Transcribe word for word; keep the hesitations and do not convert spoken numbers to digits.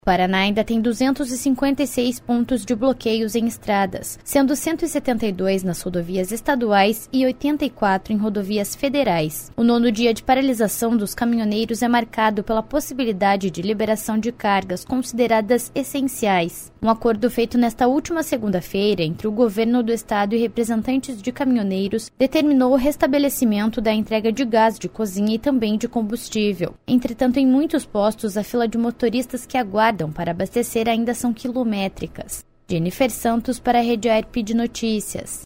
O Paraná ainda tem duzentos e cinquenta e seis pontos de bloqueios em estradas, sendo cento e setenta e dois nas rodovias estaduais e oitenta e quatro em rodovias federais. O nono dia de paralisação dos caminhoneiros é marcado pela possibilidade de liberação de cargas consideradas essenciais. Um acordo feito nesta última segunda-feira entre o governo do estado e representantes de caminhoneiros determinou o restabelecimento da entrega de gás de cozinha e também de combustível. Entretanto, em muitos postos, a fila de motoristas que aguardam para abastecer ainda são quilométricas. Jennifer Santos para a Rede A R P de Notícias.